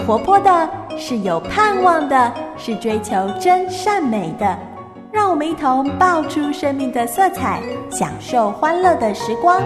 活泼的，是有盼望的，是追求真善美的。让我们一同爆出生命的色彩，享受欢乐的时光。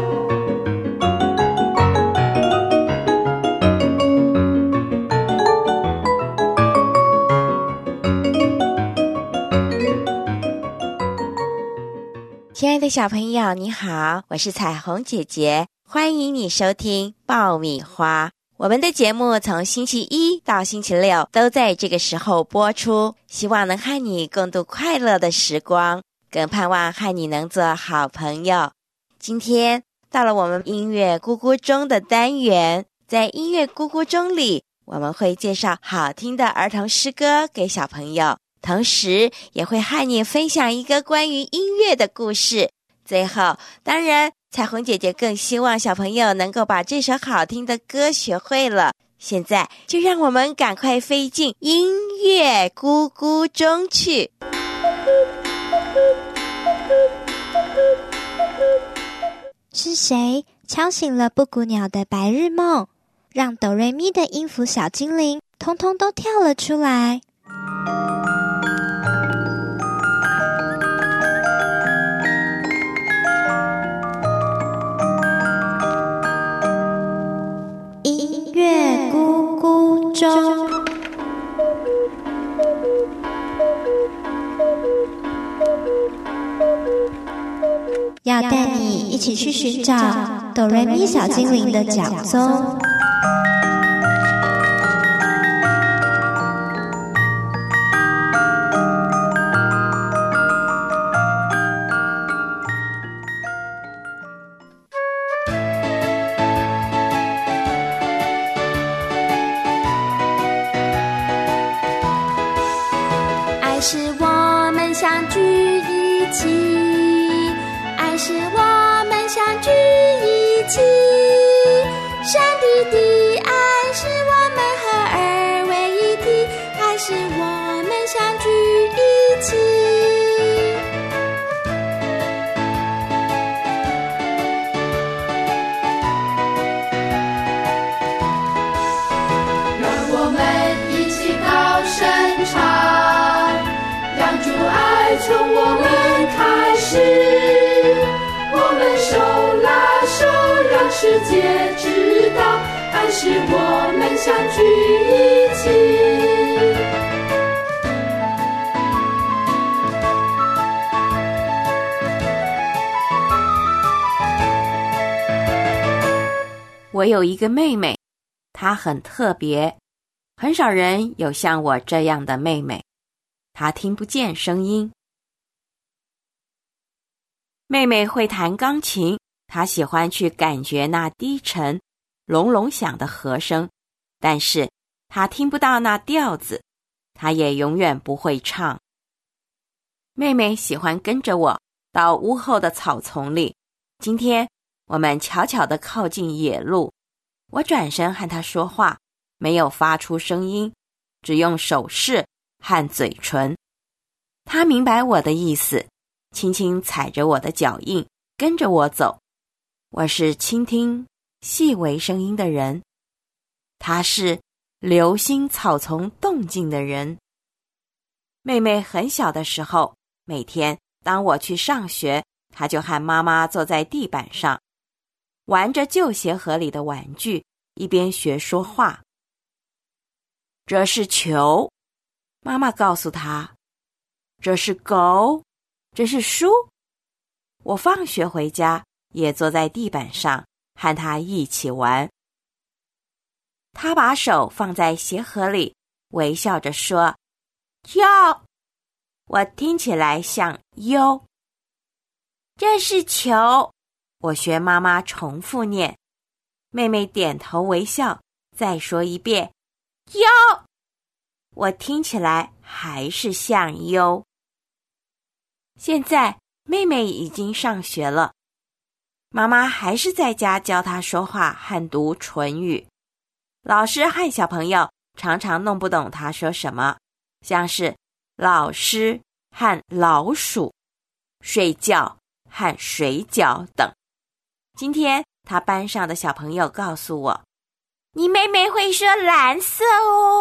亲爱的小朋友，你好，我是彩虹姐姐，欢迎你收听爆米花。我们的节目从星期一到星期六都在这个时候播出，希望能和你共度快乐的时光，更盼望和你能做好朋友。今天到了我们音乐咕咕钟的单元，在音乐咕咕钟里，我们会介绍好听的儿童诗歌给小朋友，同时也会和你分享一个关于音乐的故事。最后，当然彩虹姐姐更希望小朋友能够把这首好听的歌学会了。现在就让我们赶快飞进音乐咕咕钟去。 是谁敲醒了布谷鸟的白日梦，让哆瑞咪的音符小精灵通通都跳了出来？音乐咕咕钟，要带你一起去寻找哆瑞咪小精灵的脚踪。 爱使我们相聚一起，爱使我们相聚一起，上帝的爱使我们合而为一体，爱使我们相聚一起。 让我们一起高声唱，让主爱从我们开始，我们手拉手，让世界知道，爱使我们相聚一起。 我有一个妹妹，她很特别，很少人有像我这样的妹妹。她听不见声音。妹妹会弹钢琴，她喜欢去感觉那低沉、隆隆响的和声，但是她听不到那调子，她也永远不会唱。妹妹喜欢跟着我到屋后的草丛里。今天我们悄悄地靠近野路，我转身和她说话，没有发出声音，只用手势和嘴唇。她明白我的意思，轻轻踩着我的脚印，跟着我走。我是倾听细微声音的人，她是留心草丛动静的人。妹妹很小的时候，每天当我去上学，她就和妈妈坐在地板上，玩着旧鞋盒里的玩具，一边学说话。这是球，妈妈告诉她。这是狗，这是书。我放学回家，也坐在地板上，和她一起玩。她把手放在鞋盒里，微笑着说：“哟。”我听起来像哟。这是球，我学妈妈重复念。妹妹点头微笑，再说一遍：“哟。”我听起来还是像哟。现在妹妹已经上学了，妈妈还是在家教她说话和读唇语。老师和小朋友常常弄不懂她说什么，像是老师和老鼠、睡觉和水饺等。今天她班上的小朋友告诉我，你妹妹会说蓝色哦。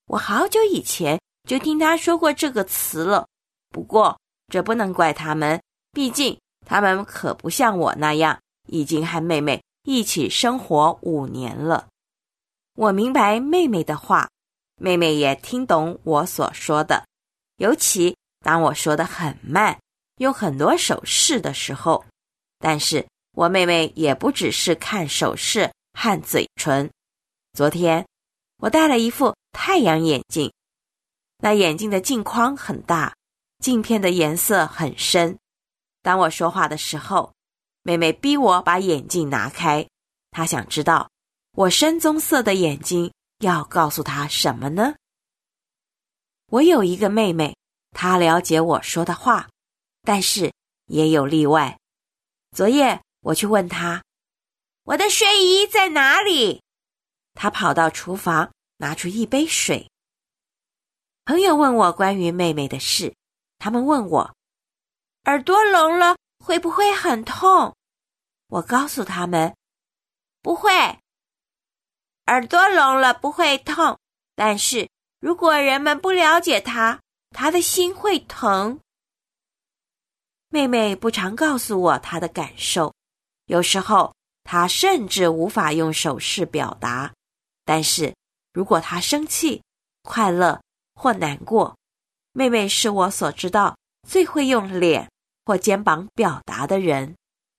我好久以前就听他说过这个词了。不过这不能怪他们，毕竟他们可不像我那样，已经和妹妹一起生活5年了。我明白妹妹的话，妹妹也听懂我所说的，尤其当我说得很慢，用很多手势的时候。但是我妹妹也不只是看手势和嘴唇。昨天我戴了一副太阳眼镜，那眼镜的镜框很大，镜片的颜色很深。当我说话的时候，妹妹逼我把眼镜拿开，她想知道我深棕色的眼睛要告诉她什么呢？我有一个妹妹，她了解我说的话，但是也有例外。昨夜我去问她，我的睡衣在哪里？她跑到厨房拿出一杯水。朋友问我关于妹妹的事，他们问我，耳朵聋了会不会很痛？我告诉他们，不会，耳朵聋了不会痛，但是如果人们不了解她，她的心会疼。妹妹不常告诉我她的感受，有时候她甚至无法用手势表达，但是如果她生气、快乐或难过，妹妹是我所知道最会用脸或肩膀表达的人。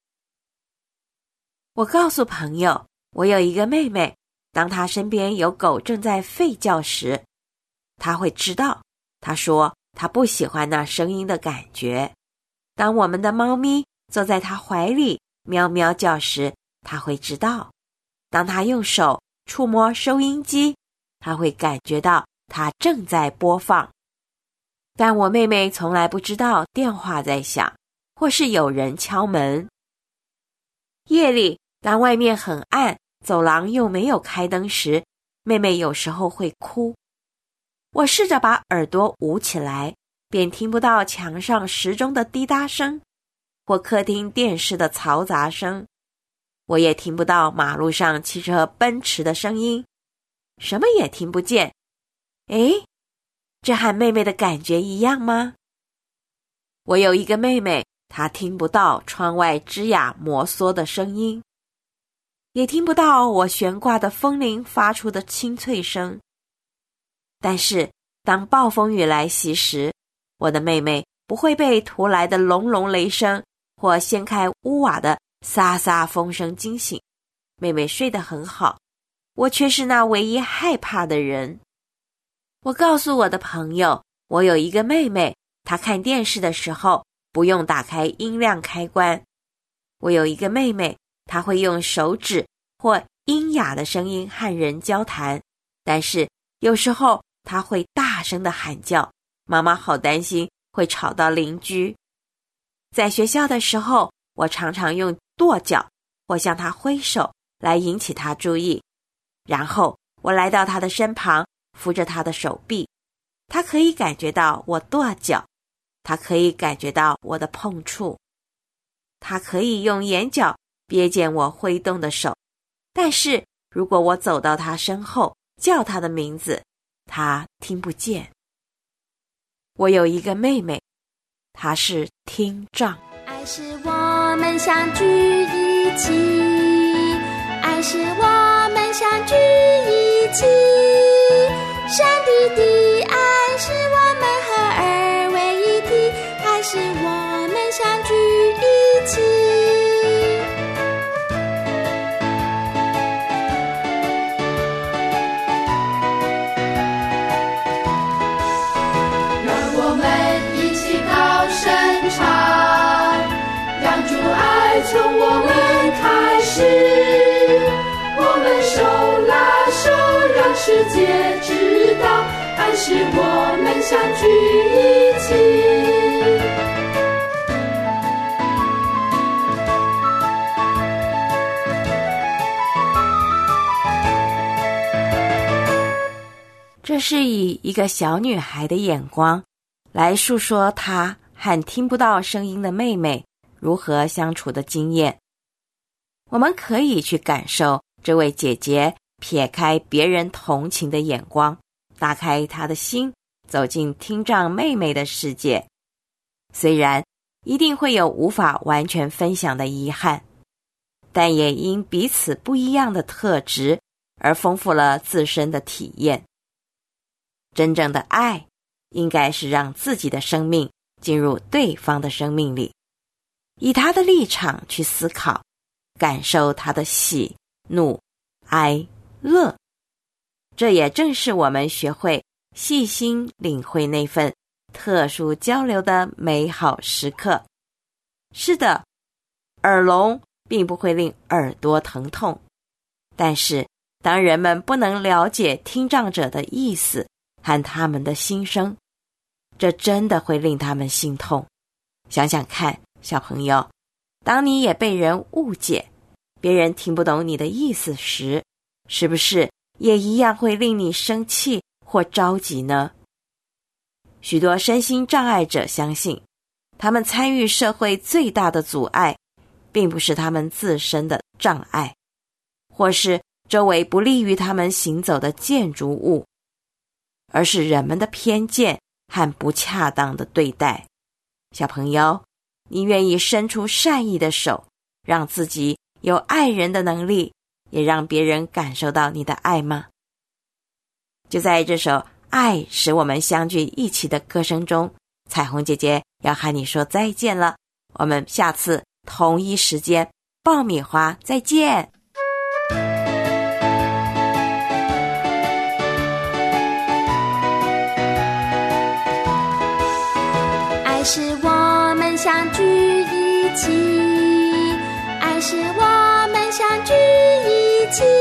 我告诉朋友，我有一个妹妹，当她身边有狗正在吠叫时，她会知道。她说她不喜欢那声音的感觉。当我们的猫咪坐在她怀里喵喵叫时，她会知道。当她用手触摸收音机，她会感觉到它正在播放。但我妹妹从来不知道电话在响，或是有人敲门。夜里，当外面很暗，走廊又没有开灯时，妹妹有时候会哭。我试着把耳朵捂起来，便听不到墙上时钟的滴答声，或客厅电视的嘈杂声。我也听不到马路上汽车奔驰的声音，什么也听不见。诶，这和妹妹的感觉一样吗？我有一个妹妹，她听不到窗外枝桠摩挲的声音，也听不到我悬挂的风铃发出的清脆声。但是当暴风雨来袭时，我的妹妹不会被突来的隆隆雷声或掀开屋瓦的飒飒风声惊醒。妹妹睡得很好，我却是那唯一害怕的人。我告诉我的朋友，我有一个妹妹，她看电视的时候不用打开音量开关。我有一个妹妹，她会用手指或阴哑的声音和人交谈，但是有时候她会大声地喊叫，妈妈好担心会吵到邻居。在学校的时候，我常常用跺脚或向她挥手来引起她注意，然后我来到她的身旁，扶着她的手臂。她可以感觉到我跺脚，她可以感觉到我的碰触，她可以用眼角瞥见我挥动的手。但是如果我走到她身后叫她的名字，她听不见。我有一个妹妹，她是听障。 爱是我们相聚一起，爱是我们相聚一起，上帝的爱是我们合而为一体，爱是我们相聚一起。 让我们一起高声唱，让主爱从我们开始，我们手拉手，让世界知道，爱是我们相聚一起。 这是以一个小女孩的眼光来述说她和听不到声音的妹妹如何相处的经验。我们可以去感受这位姐姐撇开别人同情的眼光， 打开他的心，走进听障妹妹的世界。虽然一定会有无法完全分享的遗憾，但也因彼此不一样的特质而丰富了自身的体验。真正的爱应该是让自己的生命进入对方的生命里，以他的立场去思考，感受他的喜、怒、哀、乐。这也正是我们学会细心领会那份特殊交流的美好时刻。是的，耳聋并不会令耳朵疼痛，但是当人们不能了解听障者的意思和他们的心声，这真的会令他们心痛。想想看，小朋友，当你也被人误解，别人听不懂你的意思时，是不是也一样会令你生气或着急呢？许多身心障碍者相信，他们参与社会最大的阻碍，并不是他们自身的障碍，或是周围不利于他们行走的建筑物，而是人们的偏见和不恰当的对待。小朋友，你愿意伸出善意的手，让自己有爱人的能力，也让别人感受到你的爱吗？就在这首《爱使我们相聚一起》的歌声中，彩虹姐姐要和你说再见了。我们下次同一时间，爆米花再见。 爱使我们相聚一起，爱使我们相聚一起。